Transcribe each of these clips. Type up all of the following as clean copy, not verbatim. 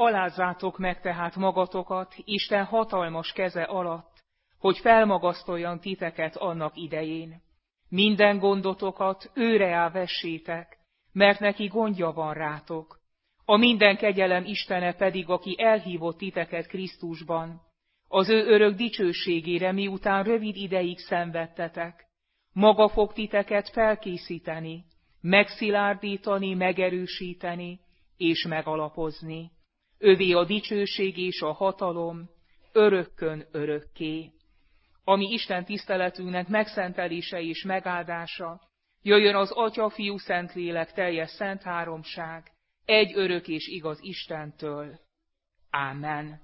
Alázzátok meg tehát magatokat Isten hatalmas keze alatt, hogy felmagasztoljon titeket annak idején. Minden gondotokat őre vessétek, mert neki gondja van rátok. A minden kegyelem Istene pedig, aki elhívott titeket Krisztusban, az ő örök dicsőségére, miután rövid ideig szenvedtetek, maga fog titeket felkészíteni, megszilárdítani, megerősíteni és megalapozni. Övé a dicsőség és a hatalom örökkön örökké. Ami Isten tiszteletünknek megszentelése és megáldása, jöjjön az Atya, Fiú, Szentlélek teljes szent háromság, egy örök és igaz Istentől. Ámen.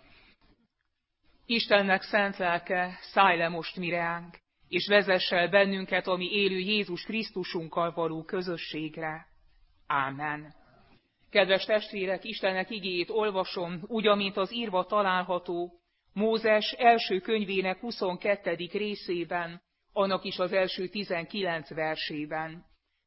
Istennek szent lelke, szállj le most mireánk, és vezess el bennünket a mi élő Jézus Krisztusunkkal való közösségre. Ámen. Kedves testvérek, Istennek igéjét olvasom, úgy, amint az írva található Mózes első könyvének 22. részében, annak is az első 19 versében.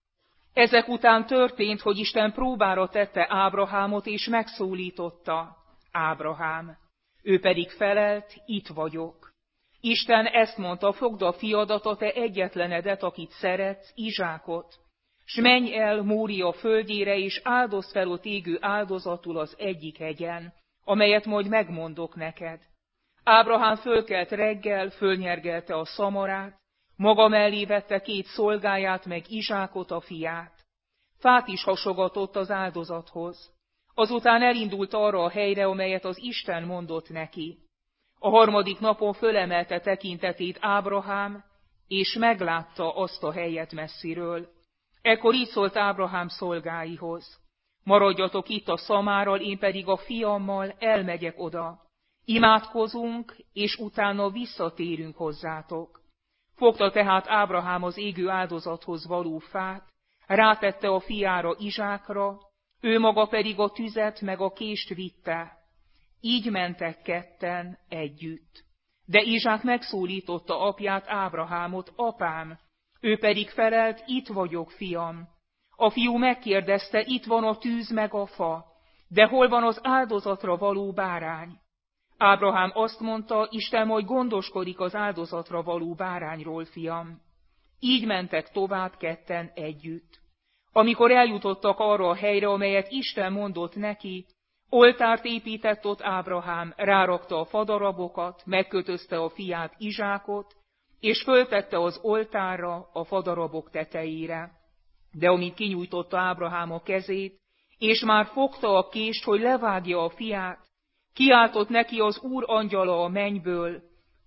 Ezek után történt, hogy Isten próbára tette Ábrahámot, és megszólította: Ábrahám. Ő pedig felelt: itt vagyok. Isten ezt mondta: fogd a fiadat, a te egyetlenedet, akit szeretsz, Izsákot, s menj el Mória földjére, és áldozd fel ott égő áldozatul az egyik hegyen, amelyet majd megmondok neked. Ábrahám fölkelt reggel, fölnyergelte a szamarát, maga mellé vette 2 szolgáját, meg Izsákot, a fiát. Fát is hasogatott az áldozathoz. Azután elindult arra a helyre, amelyet az Isten mondott neki. A 3. napon fölemelte tekintetét Ábrahám, és meglátta azt a helyet messziről. Ekkor így szólt Ábrahám szolgáihoz: maradjatok itt a szamárral, én pedig a fiammal elmegyek oda. Imádkozunk, és utána visszatérünk hozzátok. Fogta tehát Ábrahám az égő áldozathoz való fát, rátette a fiára, Izsákra, ő maga pedig a tüzet meg a kést vitte. Így mentek ketten együtt. De Izsák megszólította apját, Ábrahámot: apám. Ő pedig felelt: itt vagyok, fiam. A fiú megkérdezte: itt van a tűz meg a fa, de hol van az áldozatra való bárány? Ábrahám azt mondta: Isten majd gondoskodik az áldozatra való bárányról, fiam. Így mentek tovább ketten együtt. Amikor eljutottak arra a helyre, amelyet Isten mondott neki, oltárt épített ott Ábrahám, rárakta a fadarabokat, megkötözte a fiát, Izsákot, és föltette az oltárra, a fadarabok tetejére. De amint kinyújtotta Ábrahám a kezét, és már fogta a kést, hogy levágja a fiát, kiáltott neki az Úr angyala a mennyből: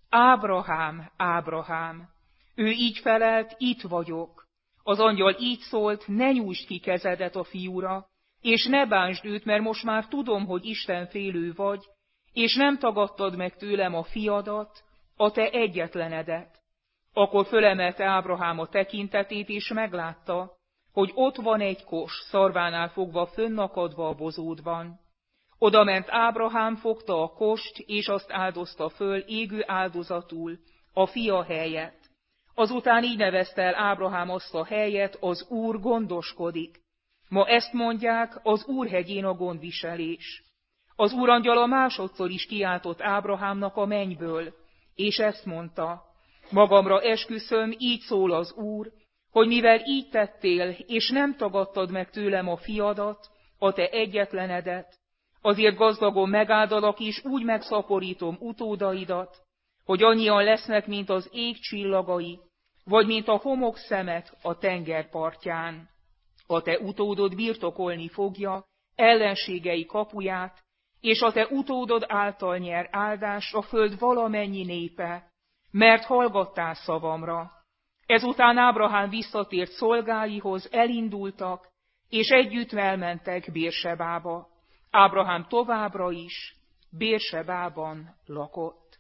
Ábrahám, Ábrahám. Ő így felelt: itt vagyok. Az angyal így szólt: ne nyújtsd ki kezedet a fiúra, és ne bántsd őt, mert most már tudom, hogy istenfélő vagy, és nem tagadtad meg tőlem a fiadat, a te egyetlenedet. Akkor fölemelte Ábrahám a tekintetét, és meglátta, hogy ott van egy kos, szarvánál fogva fönnakadva a bozótban. Oda ment Ábrahám, fogta a kost, és azt áldozta föl égő áldozatul a fia helyett. Azután így nevezte el Ábrahám azt a helyet: az Úr gondoskodik. Ma ezt mondják: az Úr hegyén a gondviselés. Az Úr angyala másodszor is kiáltott Ábrahámnak a mennyből, és ezt mondta: magamra esküszöm, így szól az Úr, hogy mivel így tettél, és nem tagadtad meg tőlem a fiadat, a te egyetlenedet, azért gazdagon megáldalak, és úgy megszaporítom utódaidat, hogy annyian lesznek, mint az ég csillagai, vagy mint a homokszemet a tenger partján. A te utódod birtokolni fogja ellenségei kapuját, és a te utódod által nyer áldás a föld valamennyi népe, mert hallgattál szavamra. Ezután Ábrahám visszatért szolgáihoz, elindultak, és együtt elmentek Bérsebába. Ábrahám továbbra is Bérsebában lakott.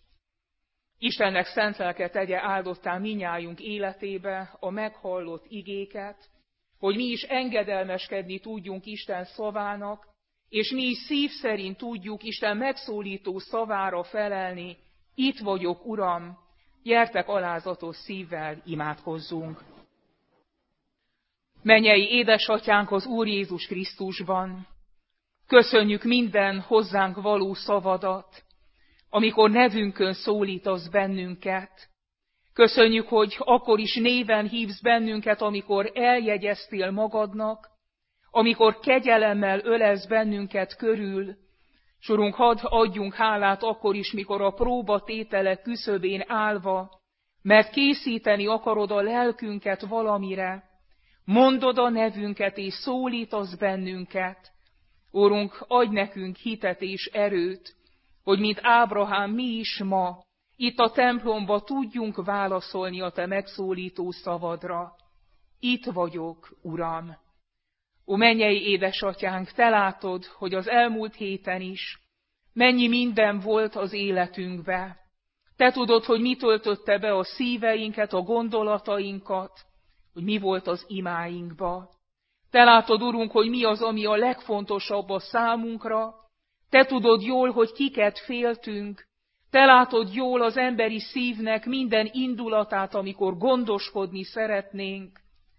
Istennek szent lelke tegye áldottá minnyájunk életébe a meghallott igéket, hogy mi is engedelmeskedni tudjunk Isten szavának, és mi is szív szerint tudjuk Isten megszólító szavára felelni: itt vagyok, Uram, gyertek alázatos szívvel imádkozzunk. Mennyei édesatyánk az Úr Jézus Krisztusban, Köszönjük minden hozzánk való szavadat, amikor nevünkön szólítasz bennünket. Köszönjük, hogy akkor is néven hívsz bennünket, amikor eljegyeztél magadnak, amikor kegyelemmel ölelsz bennünket körül. S Urunk, hadd adjunk hálát akkor is, mikor a próbatétele küszöbén állva, mert készíteni akarod a lelkünket valamire, mondod a nevünket és szólítasz bennünket. Urunk, adj nekünk hitet és erőt, hogy mint Ábrahám mi is ma, itt a templomba tudjunk válaszolni a te megszólító szavadra. Itt vagyok, Uram. Ó, mennyei édesatyánk, te látod, hogy az elmúlt héten is mennyi minden volt az életünkbe. Te tudod, hogy mi töltötte be a szíveinket, a gondolatainkat, hogy mi volt az imáinkba. Te látod, Urunk, hogy mi az, ami a legfontosabb a számunkra. Te tudod jól, hogy kiket féltünk. Te látod jól az emberi szívnek minden indulatát, amikor gondoskodni szeretnénk.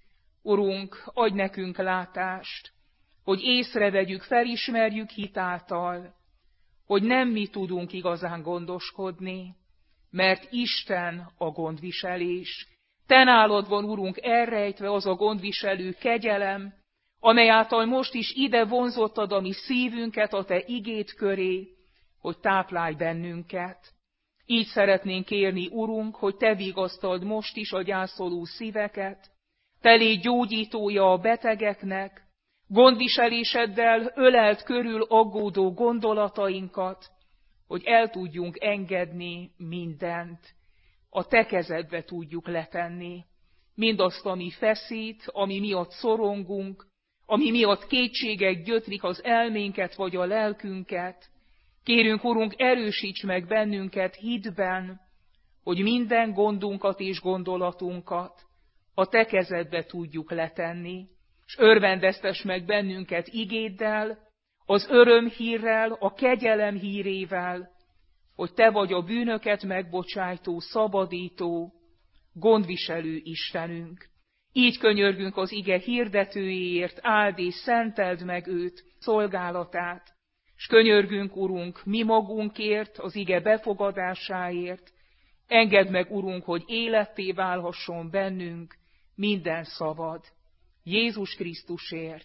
Urunk, adj nekünk látást, hogy észrevegyük, felismerjük hitáltal, hogy nem mi tudunk igazán gondoskodni, mert Isten a gondviselés. Te nálad van, Urunk, elrejtve az a gondviselő kegyelem, amely által most is ide vonzottad a mi szívünket a te igéd köré, hogy táplálj bennünket. Így szeretnénk kérni, Urunk, hogy te vigasztald most is a gyászoló szíveket, te légy gyógyítója a betegeknek, gondviseléseddel ölelt körül aggódó gondolatainkat, hogy el tudjunk engedni mindent, a te kezedbe tudjuk letenni. Mindazt, ami feszít, ami miatt szorongunk, ami miatt kétségek gyötrik az elménket vagy a lelkünket. Kérünk, Urunk, erősíts meg bennünket hitben, hogy minden gondunkat és gondolatunkat a te kezedbe tudjuk letenni, és örvendeztess meg bennünket igéddel, az öröm hírrel, a kegyelem hírével, hogy te vagy a bűnöket megbocsájtó, szabadító, gondviselő Istenünk. Így könyörgünk az ige hirdetőjéért, áld és szenteld meg őt, szolgálatát, és könyörgünk, Urunk, mi magunkért, az ige befogadásáért. Engedd meg, Urunk, hogy életté válhasson bennünk minden szavad. Jézus Krisztusért.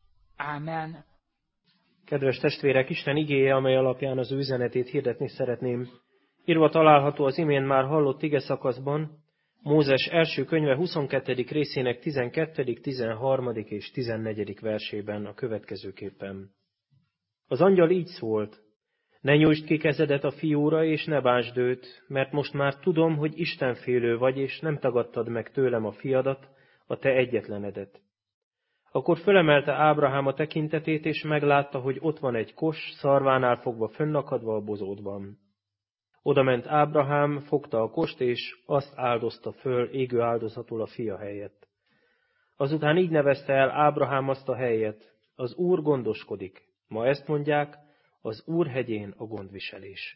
Ámen. Kedves testvérek, Isten igéje, amely alapján az ő üzenetét hirdetni szeretném, írva található az imént már hallott ige szakaszban, Mózes első könyve 22. részének 12., 13. és 14. versében a következőképpen. Az angyal így szólt: ne nyújtsd ki kezedet a fiúra, és ne bántsd őt, mert most már tudom, hogy istenfélő vagy, és nem tagadtad meg tőlem a fiadat, a te egyetlenedet. Akkor fölemelte Ábrahám a tekintetét, és meglátta, hogy ott van egy kos, szarvánál fogva fönnakadva a bozótban. Oda ment Ábrahám, fogta a kost, és azt áldozta föl égő áldozatul a fia helyett. Azután így nevezte el Ábrahám azt a helyet: az Úr gondoskodik. Ma ezt mondják, az Úr hegyén a gondviselés.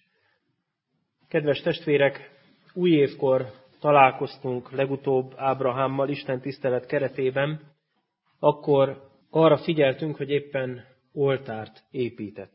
Kedves testvérek, új évkor találkoztunk legutóbb Ábrahámmal Isten tisztelet keretében, akkor arra figyeltünk, hogy éppen oltárt épített.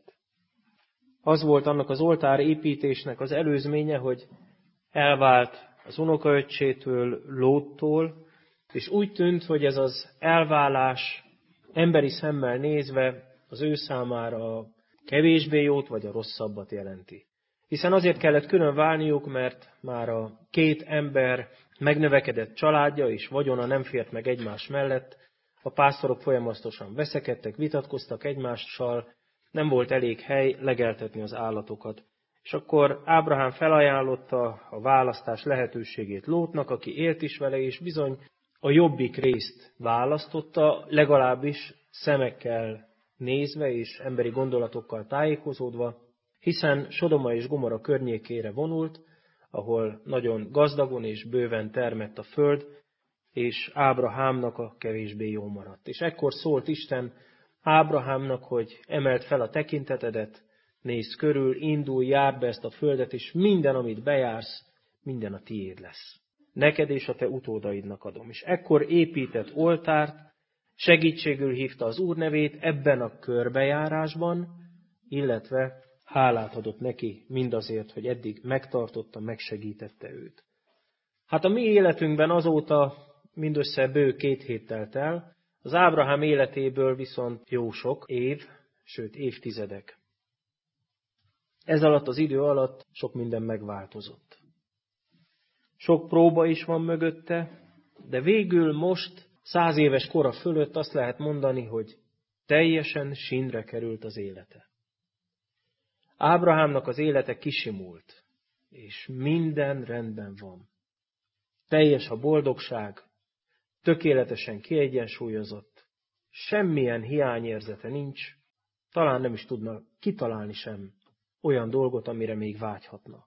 Az volt annak az oltár építésnek az előzménye, hogy elvált az unokaöccsétől, Lóttól, és úgy tűnt, hogy ez az elválás emberi szemmel nézve az ő számára a kevésbé jót vagy a rosszabbat jelenti. Hiszen azért kellett külön válniuk, mert már a két ember megnövekedett családja és vagyona nem fért meg egymás mellett, a pásztorok folyamatosan veszekedtek, vitatkoztak egymással, nem volt elég hely legeltetni az állatokat. És akkor Ábrahám felajánlotta a választás lehetőségét Lótnak, aki élt is vele, és bizony a jobbik részt választotta, legalábbis szemekkel nézve és emberi gondolatokkal tájékozódva, hiszen Sodoma és Gomorra környékére vonult, ahol nagyon gazdagon és bőven termett a föld, és Ábrahámnak a kevésbé jó maradt. És ekkor szólt Isten Ábrahámnak, hogy emeld fel a tekintetedet, nézz körül, indulj, járd be ezt a földet, és minden, amit bejársz, minden a tiéd lesz. Neked és a te utódaidnak adom. És ekkor épített oltárt, segítségül hívta az Úr nevét ebben a körbejárásban, illetve hálát adott neki mindazért, hogy eddig megtartotta, megsegítette őt. Hát a mi életünkben azóta mindössze bő 2 hét telt el, az Ábrahám életéből viszont jó sok év, sőt évtizedek. Ez alatt az idő alatt sok minden megváltozott. Sok próba is van mögötte, de végül most 100 éves kora fölött azt lehet mondani, hogy teljesen sínre került az élete. Ábrahámnak az élete kisimult, és minden rendben van. Teljes a boldogság, tökéletesen kiegyensúlyozott, semmilyen hiányérzete nincs, talán nem is tudna kitalálni sem olyan dolgot, amire még vágyhatna.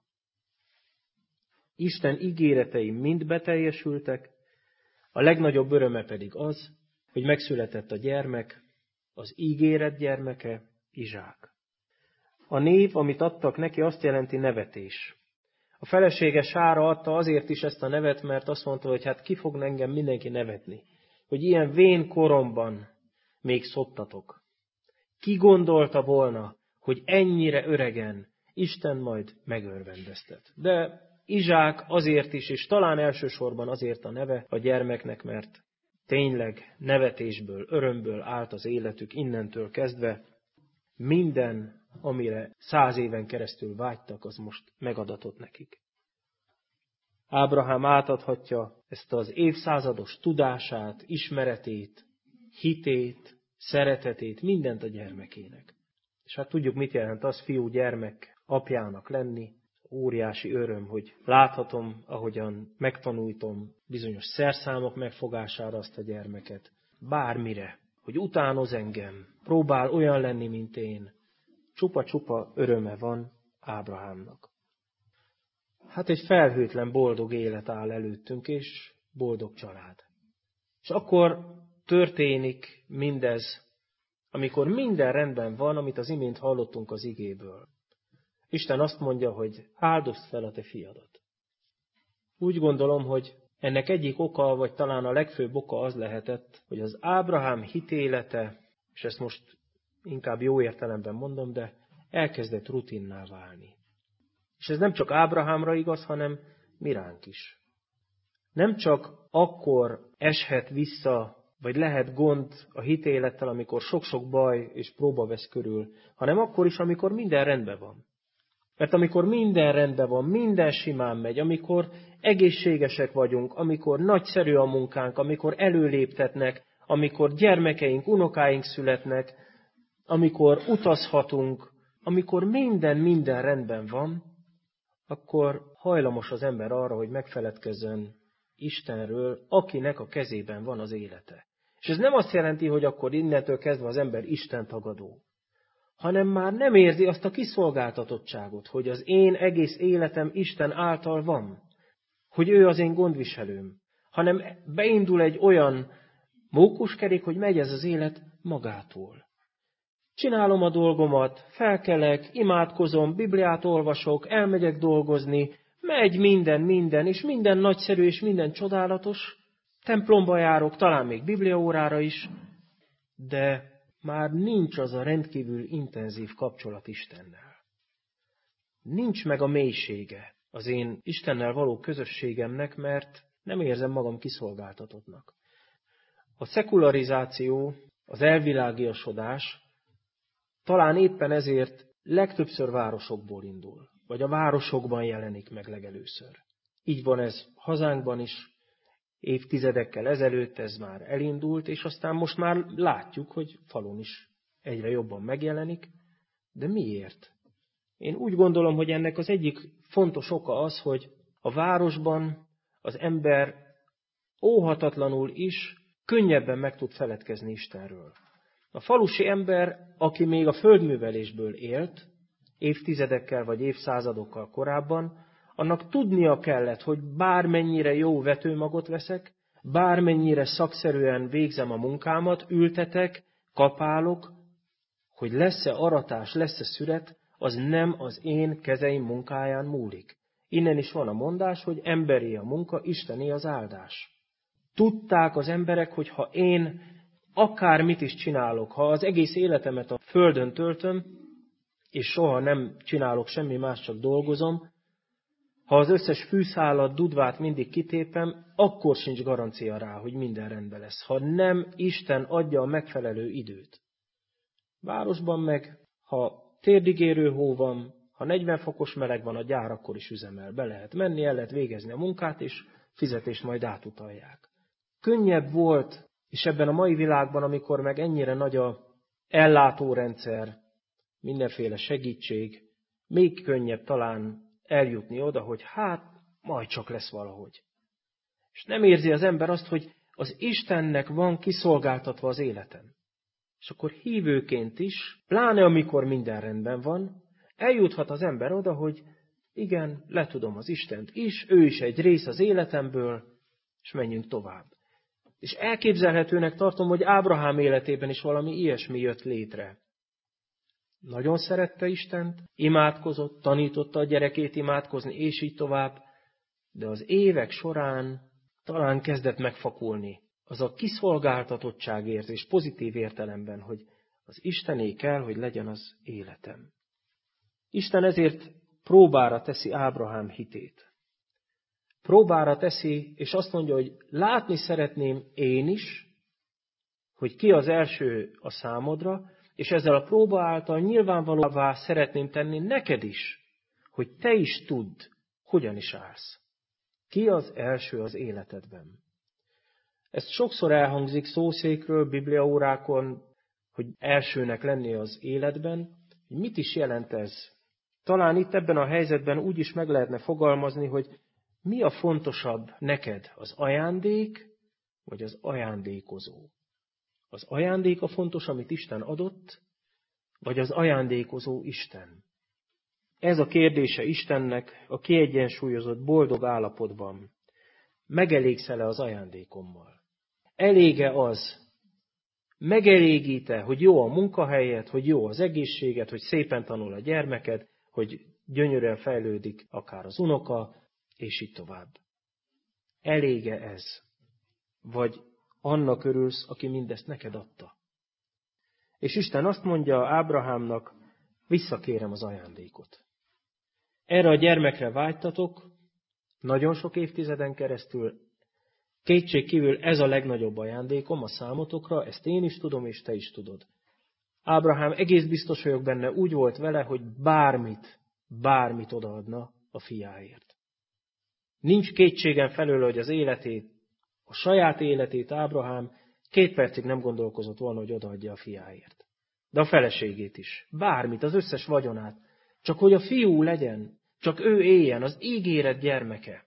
Isten ígéretei mind beteljesültek, a legnagyobb öröme pedig az, hogy megszületett a gyermek, az ígéret gyermeke, Izsák. A név, amit adtak neki, azt jelenti nevetés. A felesége Sára adta azért is ezt a nevet, mert azt mondta, hogy hát ki fog engem mindenki nevetni, hogy ilyen vén koromban még szottatok. Ki gondolta volna, hogy ennyire öregen Isten majd megörvendeztet. De Izsák azért is, és talán elsősorban azért a neve a gyermeknek, mert tényleg nevetésből, örömből állt az életük innentől kezdve. Minden, amire 100 éven keresztül vágytak, az most megadatott nekik. Ábrahám átadhatja ezt az évszázados tudását, ismeretét, hitét, szeretetét, mindent a gyermekének. És hát tudjuk, mit jelent az fiú-gyermek apjának lenni. Óriási öröm, hogy láthatom, ahogyan megtanultam bizonyos szerszámok megfogására azt a gyermeket. Bármire, hogy utánoz engem, próbál olyan lenni, mint én. Csupa-csupa öröme van Ábrahámnak. Hát egy felhőtlen, boldog élet áll előttünk, és boldog család. És akkor történik mindez, amikor minden rendben van, amit az imént hallottunk az igéből. Isten azt mondja, hogy áldozd fel a te fiadat. Úgy gondolom, hogy ennek egyik oka, vagy talán a legfőbb oka az lehetett, hogy az Ábrahám hitélete, és ezt most inkább jó értelemben mondom, de elkezdett rutinná válni. És ez nem csak Ábrahámra igaz, hanem miránk is. Nem csak akkor eshet vissza, vagy lehet gond a hitélettel, amikor sok-sok baj és próba vesz körül, hanem akkor is, amikor minden rendben van. Mert amikor minden rendben van, minden simán megy, amikor egészségesek vagyunk, amikor nagyszerű a munkánk, amikor előléptetnek, amikor gyermekeink, unokáink születnek, amikor utazhatunk, amikor minden rendben van, akkor hajlamos az ember arra, hogy megfeledkezzen Istenről, akinek a kezében van az élete. És ez nem azt jelenti, hogy akkor innentől kezdve az ember Isten tagadó, hanem már nem érzi azt a kiszolgáltatottságot, hogy az én egész életem Isten által van, hogy ő az én gondviselőm, hanem beindul egy olyan mókuskerék, hogy megy ez az élet magától. Csinálom a dolgomat, felkelek, imádkozom, Bibliát olvasok, elmegyek dolgozni, megy minden, és minden nagyszerű, és minden csodálatos, templomba járok, talán még bibliaórára is, de már nincs az a rendkívül intenzív kapcsolat Istennel. Nincs meg a mélysége az én Istennel való közösségemnek, mert nem érzem magam kiszolgáltatottnak. A szekularizáció, az elvilágiasodás talán éppen ezért legtöbbször városokból indul, vagy a városokban jelenik meg legelőször. Így van ez hazánkban is, évtizedekkel ezelőtt ez már elindult, és aztán most már látjuk, hogy falun is egyre jobban megjelenik. De miért? Én úgy gondolom, hogy ennek az egyik fontos oka az, hogy a városban az ember óhatatlanul is könnyebben meg tud feledkezni Istenről. A falusi ember, aki még a földművelésből élt, évtizedekkel vagy évszázadokkal korábban, annak tudnia kellett, hogy bármennyire jó vetőmagot veszek, bármennyire szakszerűen végzem a munkámat, ültetek, kapálok, hogy lesz-e aratás, lesz-e szüret, az nem az én kezeim munkáján múlik. Innen is van a mondás, hogy emberé a munka, Istené az áldás. Tudták az emberek, hogy ha én akármit is csinálok, ha az egész életemet a földön töltöm, és soha nem csinálok semmi más, csak dolgozom, ha az összes fűszálat, dudvát mindig kitépem, akkor sincs garancia rá, hogy minden rendben lesz, ha nem Isten adja a megfelelő időt. Városban meg, ha térdigérő hó van, ha 40 fokos meleg van, a gyár akkor is üzemel. Be lehet menni, el lehet végezni a munkát, és fizetést majd átutalják. Könnyebb volt, és ebben a mai világban, amikor meg ennyire nagy a ellátórendszer, mindenféle segítség, még könnyebb talán eljutni oda, hogy hát majd csak lesz valahogy. És nem érzi az ember azt, hogy az Istennek van kiszolgáltatva az életem. És akkor hívőként is, pláne amikor minden rendben van, eljuthat az ember oda, hogy igen, letudom az Istent is, ő is egy rész az életemből, és menjünk tovább. És elképzelhetőnek tartom, hogy Ábrahám életében is valami ilyesmi jött létre. Nagyon szerette Istent, imádkozott, tanította a gyerekét imádkozni, és így tovább, de az évek során talán kezdett megfakulni az a kiszolgáltatottságérzés pozitív értelemben, hogy az Istené kell, hogy legyen az életem. Isten ezért próbára teszi Ábrahám hitét. Próbára teszi, és azt mondja, hogy látni szeretném én is, hogy ki az első a számodra, és ezzel a próba által nyilvánvalóvá szeretném tenni neked is, hogy te is tudd, hogyan is állsz. Ki az első az életedben? Ez sokszor elhangzik szószékről, bibliaórákon, hogy elsőnek lenni az életben. Mit is jelent ez? Talán itt ebben a helyzetben úgy is meg lehetne fogalmazni, hogy mi a fontosabb neked, az ajándék, vagy az ajándékozó? Az ajándék a fontos, amit Isten adott, vagy az ajándékozó Isten? Ez a kérdése Istennek a kiegyensúlyozott, boldog állapotban. Megelégsz-e az ajándékommal? Elége az? Megelégít-e, hogy jó a munkahelyed, hogy jó az egészséged, hogy szépen tanul a gyermeked, hogy gyönyörűen fejlődik akár az unoka, és így tovább. Elége ez? Vagy annak örülsz, aki mindezt neked adta? És Isten azt mondja Ábrahámnak, visszakérem az ajándékot. Erre a gyermekre vágytatok, nagyon sok évtizeden keresztül, kétségkívül ez a legnagyobb ajándékom a számotokra, ezt én is tudom, és te is tudod. Ábrahám egész biztos vagyok benne, úgy volt vele, hogy bármit odaadna a fiáért. Nincs kétségem felől, hogy az életét, a saját életét Ábrahám 2 percig nem gondolkozott volna, hogy odaadja a fiáért. De a feleségét is. Bármit, az összes vagyonát. Csak hogy a fiú legyen, csak ő éljen, az ígéret gyermeke.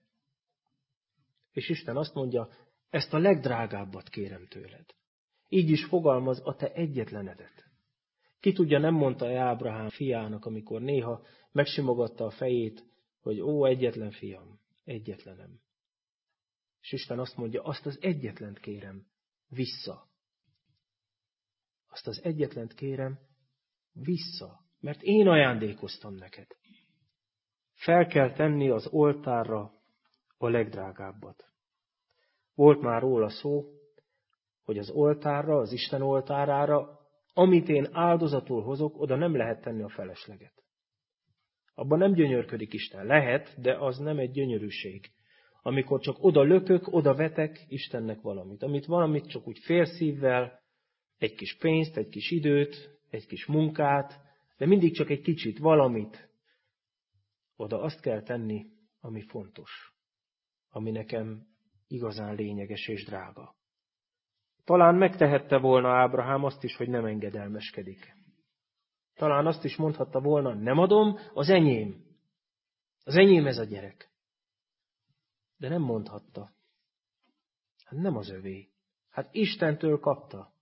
És Isten azt mondja, ezt a legdrágábbat kérem tőled. Így is fogalmaz a te egyetlenedet. Ki tudja, nem mondta-e Ábrahám fiának, amikor néha megsimogatta a fejét, hogy ó, egyetlen fiam, egyetlenem. És Isten azt mondja, azt az egyetlent kérem vissza. Azt az egyetlent kérem vissza, mert én ajándékoztam neked. Fel kell tenni az oltárra a legdrágábbat. Volt már róla szó, hogy az oltárra, az Isten oltárára, amit én áldozatul hozok, oda nem lehet tenni a felesleget. Abban nem gyönyörködik Isten. Lehet, de az nem egy gyönyörűség. Amikor csak oda lökök, oda vetek Istennek valamit csak úgy félszívvel, egy kis pénzt, egy kis időt, egy kis munkát, de mindig csak egy kicsit, valamit. Oda azt kell tenni, ami fontos, ami nekem igazán lényeges és drága. Talán megtehette volna Ábrahám azt is, hogy nem engedelmeskedik. Talán azt is mondhatta volna, nem adom, az enyém. Az enyém ez a gyerek. De nem mondhatta. Hát nem az övé. Hát Istentől kapta.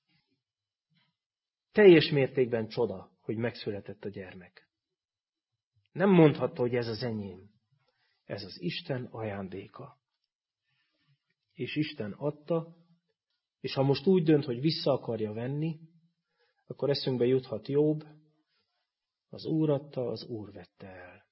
Teljes mértékben csoda, hogy megszületett a gyermek. Nem mondhatta, hogy ez az enyém. Ez az Isten ajándéka. És Isten adta, és ha most úgy dönt, hogy vissza akarja venni, akkor eszünkbe juthat Jobb, az Úr adta, az Úr vette el.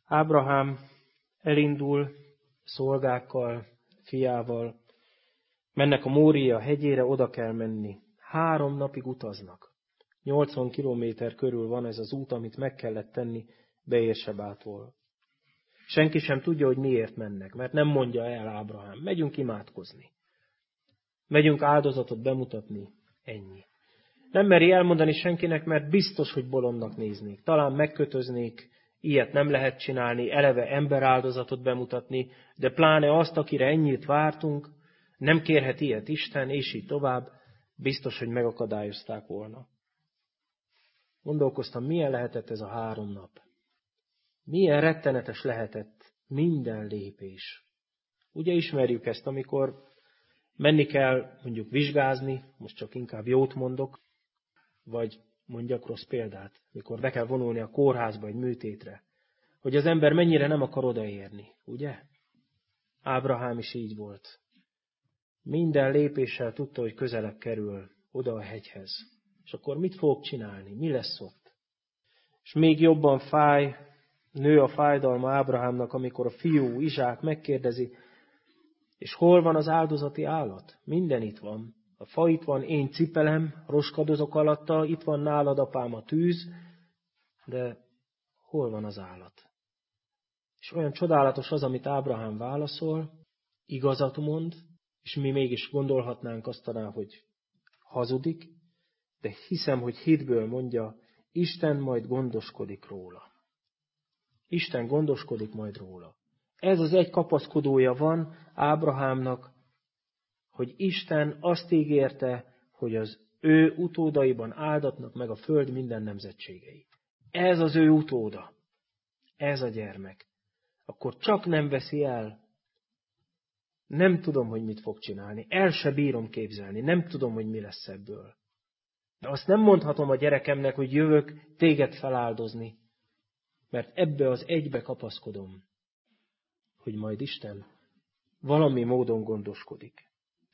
Ábrahám elindul szolgákkal, fiával, Mennek a Mória hegyére, oda kell menni. 3 napig utaznak. 80 kilométer körül van ez az út, amit meg kellett tenni Beérsebától. Senki sem tudja, hogy miért mennek, mert nem mondja el Ábrahám. Megyünk imádkozni. Megyünk áldozatot bemutatni. Ennyi. Nem meri elmondani senkinek, mert biztos, hogy bolondnak néznék. Talán megkötöznék, ilyet nem lehet csinálni, eleve emberáldozatot bemutatni, de pláne azt, akire ennyit vártunk, nem kérhet ilyet Isten, és így tovább, biztos, hogy megakadályozták volna. Gondolkoztam, milyen lehetett ez a 3 nap. Milyen rettenetes lehetett minden lépés. Ugye ismerjük ezt, amikor menni kell mondjuk vizsgázni, most csak inkább jót mondok, vagy mondjak rossz példát, mikor be kell vonulni a kórházba egy műtétre, hogy az ember mennyire nem akar odaérni, ugye? Ábrahám is így volt. Minden lépéssel tudta, hogy közelebb kerül oda a hegyhez. És akkor mit fog csinálni? Mi lesz ott? És még jobban nő a fájdalma Ábrahámnak, amikor a fiú Izsák megkérdezi, és hol van az áldozati állat? Minden itt van. A fa itt van, én cipelem, roskadozok alatta, itt van nálad, apám, a tűz, de hol van az állat? És olyan csodálatos az, amit Ábrahám válaszol, igazat mond, és mi mégis gondolhatnánk azt talán, hogy hazudik, de hiszem, hogy hitből mondja, Isten majd gondoskodik róla. Isten gondoskodik majd róla. Ez az egy kapaszkodója van Ábrahámnak, hogy Isten azt ígérte, hogy az ő utódaiban áldatnak meg a föld minden nemzetségei. Ez az ő utóda. Ez a gyermek. Akkor csak nem veszi el. Nem tudom, hogy mit fog csinálni. El se bírom képzelni. Nem tudom, hogy mi lesz ebből. De azt nem mondhatom a gyerekemnek, hogy jövök téged feláldozni. Mert ebbe az egybe kapaszkodom, hogy majd Isten valami módon gondoskodik.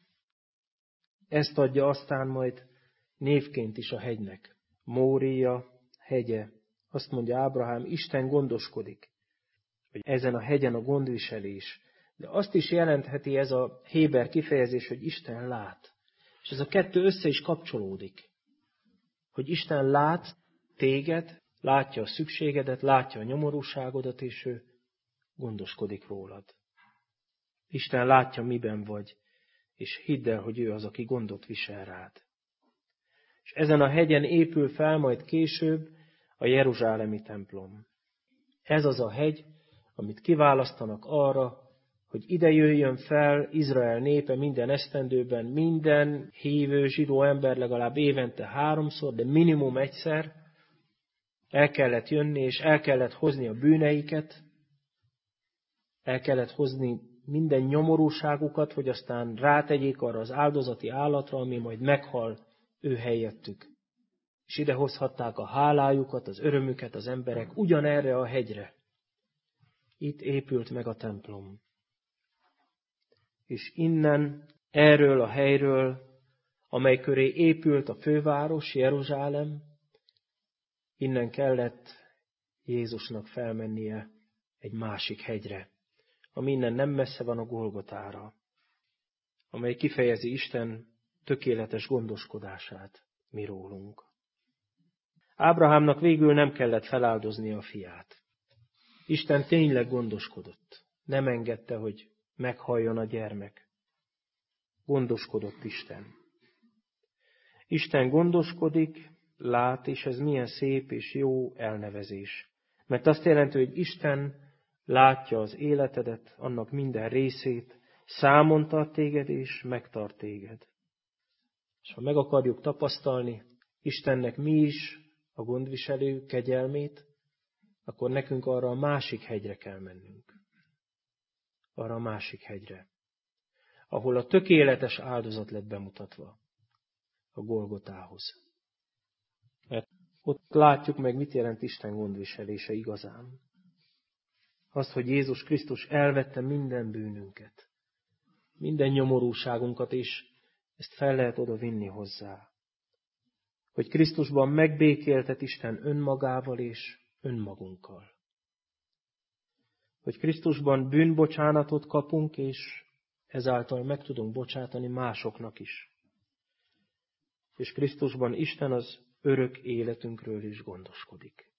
Ezt adja aztán majd névként is a hegynek. Mória hegye. Azt mondja Ábrahám, Isten gondoskodik. Hogy ezen a hegyen a gondviselés. De azt is jelentheti ez a héber kifejezés, hogy Isten lát. És ez a kettő össze is kapcsolódik. Hogy Isten lát téged, látja a szükségedet, látja a nyomorúságodat, és ő gondoskodik rólad. Isten látja, miben vagy, és hidd el, hogy ő az, aki gondot visel rád. És ezen a hegyen épül fel majd később a jeruzsálemi templom. Ez az a hegy, amit kiválasztanak arra, hogy ide jöjjön fel Izrael népe minden esztendőben, minden hívő zsidó ember legalább évente 3-szor, de minimum egyszer el kellett jönni, és el kellett hozni a bűneiket, el kellett hozni minden nyomorúságukat, hogy aztán rátegyék arra az áldozati állatra, ami majd meghal ő helyettük. És ide hozhatták a hálájukat, az örömüket az emberek ugyanerre a hegyre. Itt épült meg a templom. És innen, erről a helyről, amely köré épült a főváros, Jeruzsálem, innen kellett Jézusnak felmennie egy másik hegyre, ami innen nem messze van, a Golgotára, amely kifejezi Isten tökéletes gondoskodását mi rólunk. Ábrahámnak végül nem kellett feláldoznia a fiát. Isten tényleg gondoskodott. Nem engedte, hogy meghalljon a gyermek. Gondoskodott Isten. Isten gondoskodik, lát, és ez milyen szép és jó elnevezés. Mert azt jelenti, hogy Isten látja az életedet, annak minden részét, számon tart téged és megtart téged. És ha meg akarjuk tapasztalni Istennek mi is a gondviselő kegyelmét, akkor nekünk arra a másik hegyre kell mennünk. Arra a másik hegyre, ahol a tökéletes áldozat lett bemutatva, a Golgotához. Mert ott látjuk meg, mit jelent Isten gondviselése igazán. Azt, hogy Jézus Krisztus elvette minden bűnünket, minden nyomorúságunkat, és ezt fel lehet oda vinni hozzá. Hogy Krisztusban megbékéltet Isten önmagával és önmagunkkal. Hogy Krisztusban bűnbocsánatot kapunk, és ezáltal meg tudunk bocsátani másoknak is. És Krisztusban Isten az örök életünkről is gondoskodik.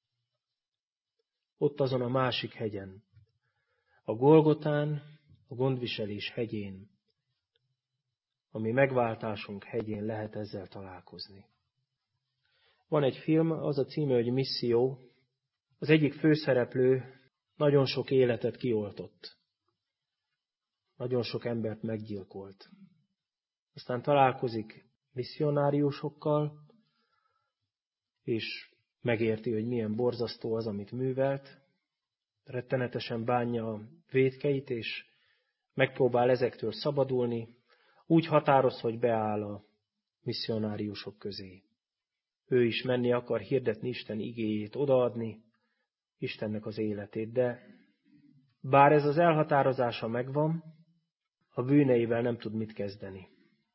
Ott azon a másik hegyen, a Golgotán, a gondviselés hegyén, ami megváltásunk hegyén lehet ezzel találkozni. Van egy film, az a címe, hogy Misszió. Az egyik főszereplő nagyon sok életet kioltott. Nagyon sok embert meggyilkolt. Aztán találkozik misszionáriusokkal, és megérti, hogy milyen borzasztó az, amit művelt. Rettenetesen bánja a vétkeit, és megpróbál ezektől szabadulni. Úgy határoz, hogy beáll a misszionáriusok közé. Ő is menni akar hirdetni Isten igéjét, odaadni Istennek az életét, de bár ez az elhatározása megvan, a bűneivel nem tud mit kezdeni.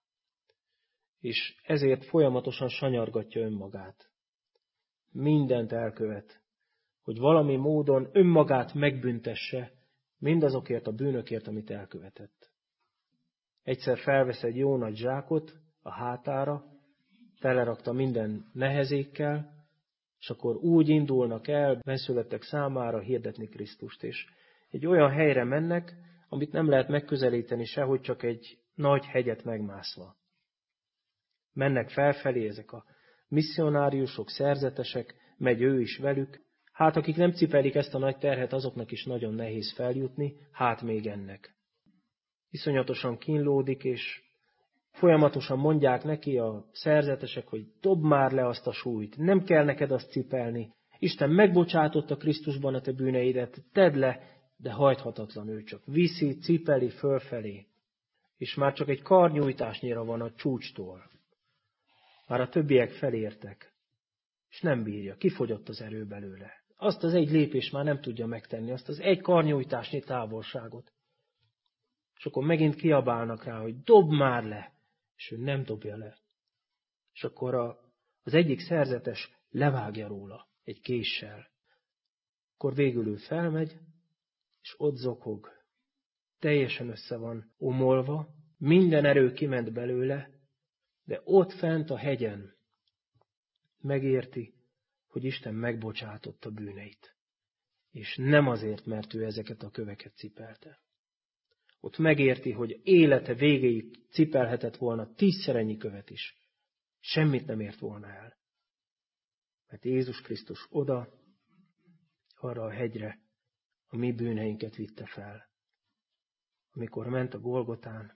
És ezért folyamatosan sanyargatja önmagát. Mindent elkövet, hogy valami módon önmagát megbüntesse mindazokért a bűnökért, amit elkövetett. Egyszer felvesz egy jó nagy zsákot a hátára, telerakta minden nehezékkel, és akkor úgy indulnak el benszülöttek számára hirdetni Krisztust. És egy olyan helyre mennek, amit nem lehet megközelíteni sehogy, csak egy nagy hegyet megmászva. Mennek felfelé ezek a misszionáriusok, szerzetesek, megy ő is velük. Hát akik nem cipelik ezt a nagy terhet, azoknak is nagyon nehéz feljutni, hát még ennek. Iszonyatosan kínlódik, és folyamatosan mondják neki a szerzetesek, hogy dobd már le azt a súlyt, nem kell neked azt cipelni. Isten megbocsátotta Krisztusban a te bűneidet, tedd le, de hajthatatlan ő csak. Viszi, cipeli fölfelé, és már csak egy karnyújtásnyira van a csúcstól. Már a többiek felértek, és nem bírja, kifogyott az erő belőle. Azt az egy lépést már nem tudja megtenni, azt az egy karnyújtásnyi távolságot. És akkor megint kiabálnak rá, hogy dobd már le, és ő nem dobja le. És akkor az egyik szerzetes levágja róla egy késsel. Akkor végül ő felmegy, és ott zokog. Teljesen össze van omolva, minden erő kiment belőle, de ott fent a hegyen megérti, hogy Isten megbocsátott a bűneit. És nem azért, mert ő ezeket a köveket cipelte. Ott megérti, hogy élete végéig cipelhetett volna 10-szer ennyi követ is. Semmit nem ért volna el. Mert Jézus Krisztus oda, arra a hegyre a mi bűneinket vitte fel. Amikor ment a Golgotán,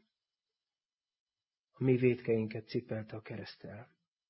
a mi vétkeinket cipelte a kereszttel.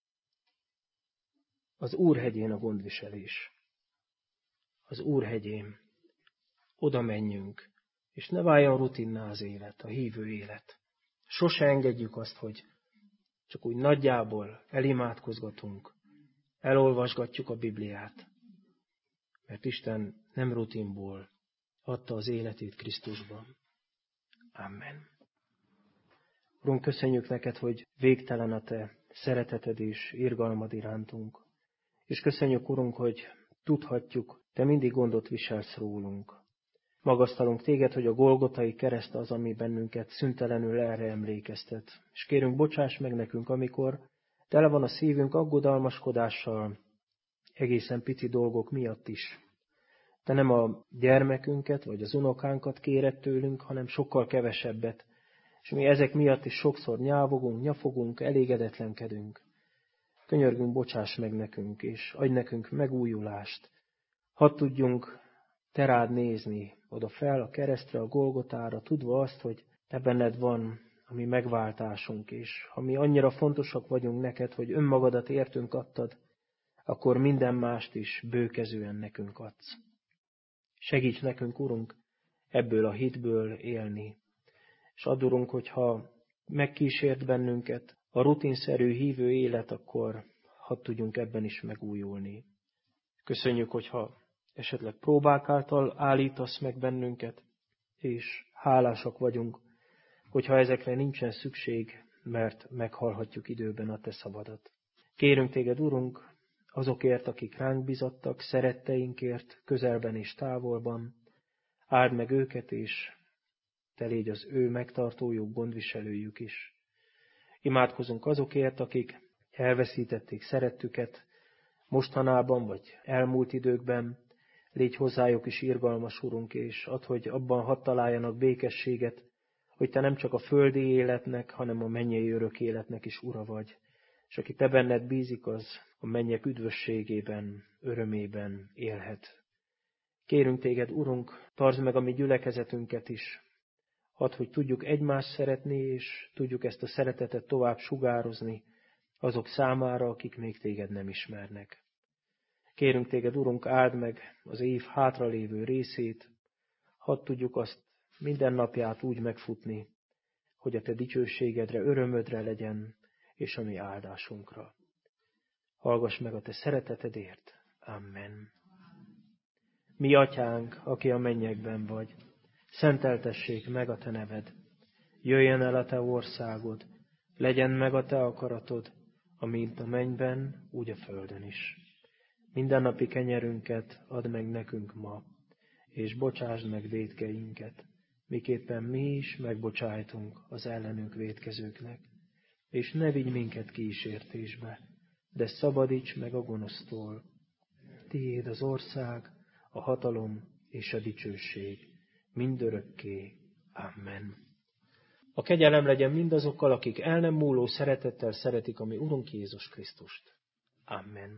Az Úr hegyén a gondviselés. Az Úr hegyén oda menjünk, és ne váljon rutinná az élet, a hívő élet. Sose engedjük azt, hogy csak úgy nagyjából elimádkozgatunk, elolvasgatjuk a Bibliát. Mert Isten nem rutinból adta az életét Krisztusban. Amen. Urunk, köszönjük neked, hogy végtelen a te szereteted és irgalmad irántunk. És köszönjük, Urunk, hogy tudhatjuk, te mindig gondot viselsz rólunk. Magasztalunk téged, hogy a Golgotai kereszt az, ami bennünket szüntelenül erre emlékeztet. És kérünk, bocsáss meg nekünk, amikor tele van a szívünk aggodalmaskodással, egészen pici dolgok miatt is. Te nem a gyermekünket, vagy az unokánkat kéred tőlünk, hanem sokkal kevesebbet. És mi ezek miatt is sokszor nyávogunk, nyafogunk, elégedetlenkedünk. Könyörgünk, bocsáss meg nekünk, és adj nekünk megújulást. Hadd tudjunk te rád nézni, oda fel a keresztre, a Golgotára, tudva azt, hogy te benned van a mi megváltásunk, és ha mi annyira fontosak vagyunk neked, hogy önmagadat értünk adtad, akkor minden mást is bőkezően nekünk adsz. Segíts nekünk, Urunk, ebből a hitből élni. És add, Urunk, hogyha megkísért bennünket a rutinszerű hívő élet, akkor hadd tudjunk ebben is megújulni. Köszönjük, hogyha esetleg próbák által állítasz meg bennünket, és hálásak vagyunk, hogyha ezekre nincsen szükség, mert meghalhatjuk időben a te szabadat. Kérünk téged, Urunk, azokért, akik ránk bizottak, szeretteinkért, közelben és távolban, áld meg őket, és te légy az ő megtartójuk, gondviselőjük is. Imádkozunk azokért, akik elveszítették szerettüket mostanában vagy elmúlt időkben, légy hozzájuk is irgalmas, Urunk, és add, hogy abban hadd találjanak békességet, hogy te nem csak a földi életnek, hanem a mennyei örök életnek is ura vagy, és aki te benned bízik, az a mennyek üdvösségében, örömében élhet. Kérünk téged, Urunk, tartsd meg a mi gyülekezetünket is, add, hogy tudjuk egymást szeretni, és tudjuk ezt a szeretetet tovább sugározni azok számára, akik még téged nem ismernek. Kérünk téged, Urunk, áld meg az év hátralévő részét, hadd tudjuk azt minden napját úgy megfutni, hogy a te dicsőségedre, örömödre legyen, és a mi áldásunkra. Hallgass meg a te szeretetedért. Amen. Mi atyánk, aki a mennyekben vagy, szenteltessék meg a te neved. Jöjjön el a te országod, legyen meg a te akaratod, amint a mennyben, úgy a földön is. Mindennapi kenyerünket add meg nekünk ma, és bocsásd meg vétkeinket, miképpen mi is megbocsájtunk az ellenünk vétkezőknek. És ne vigy minket kísértésbe, de szabadíts meg a gonosztól. Tiéd az ország, a hatalom és a dicsőség, mindörökké. Amen. A kegyelem legyen mindazokkal, akik el nem múló szeretettel szeretik a mi Urunk Jézus Krisztust. Amen.